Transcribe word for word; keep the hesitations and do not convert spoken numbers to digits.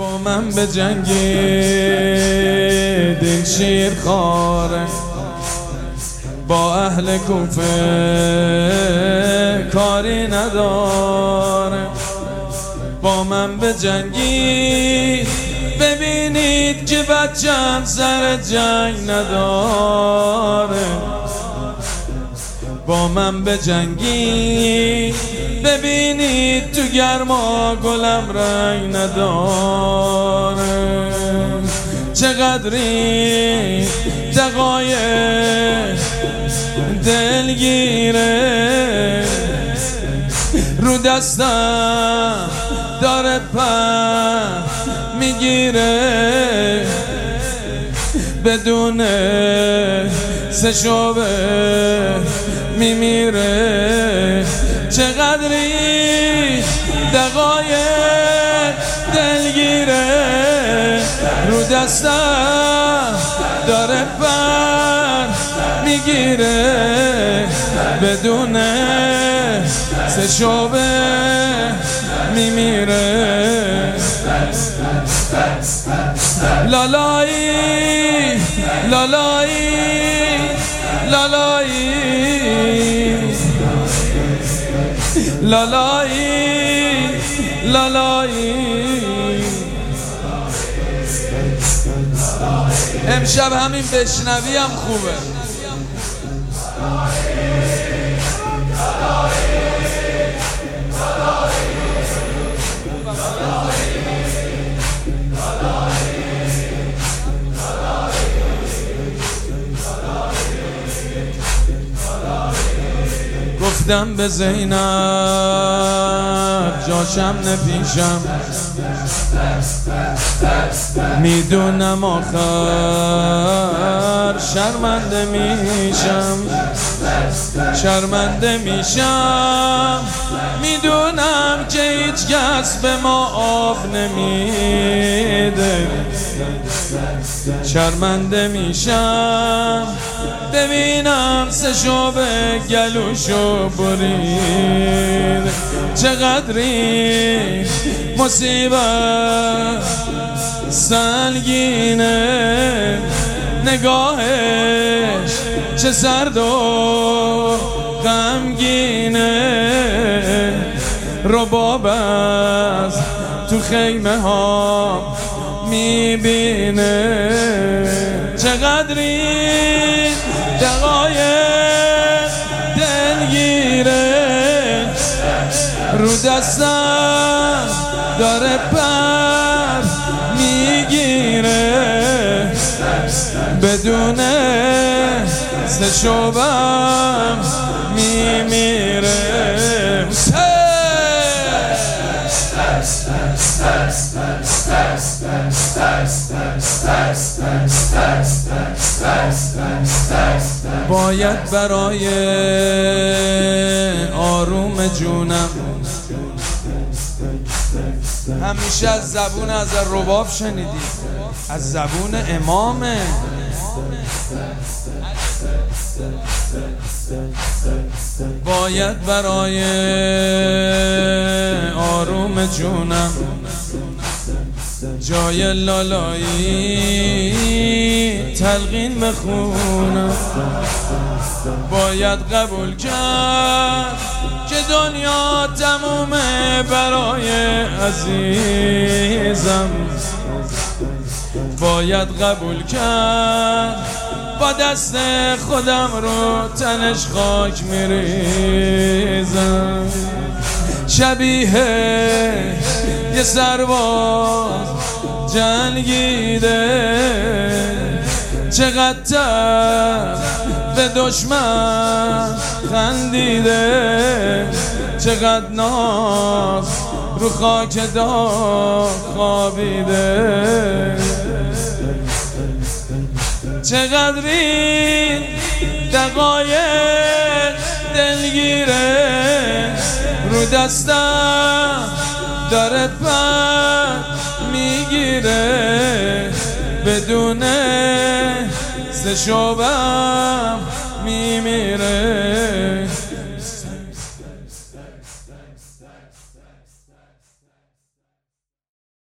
با من به جنگی دل شیر خاره، با اهل کوفه کاری نداره. با من به جنگی ببینید که بچم سر جنگ نداره. با من به جنگی ببینید تو گرما گلم رنگ نداره. چقدری دقایق دلگیره، رو دستم داره پر میگیره، بدون سه شعبه میمیره. چقدری دقایق دلگیره، رو دستم داره پر میگیره، بدون سه شعبه میمیره. لالایی لالایی لالایی لالایی لالایی. امشب همین بشنوی هم خوبه. گفتم به زینب جاشم نپیشم، میدونم آخر شرمنده میشم، شرمنده میشم. میدونم که هیچ کس به ما آب نمیده، شرمنده میشم. ببینم سه شعبه گلوشو برید، چقدری مصیبت سنگینه، نگاهش چه سرد و غمگینه. رباب از تو خیمه ها میبینه، چقدری دقایق دلگیره، رو دستم داره پر میگیره، بدون سه شعبم میمیره. باید برای آروم جونم همیشه از زبون از رباب شنیدی، از زبون امامه. باید برای آروم جونم جای لالایی تلقین بخونم. باید قبول کرد که دنیا تمومه برای عزیزم، باید قبول کرد با دست خودم رو تنش خاک میریزم. شبیه یه سرباز جنگیده، چقدر به دشمن خندیده، چقدر ناز رو خاک داغ خوابیده. چقدر این دقایق دلگیره، رو دستم داره پر میگیره، بدون سه شعبم میمیره.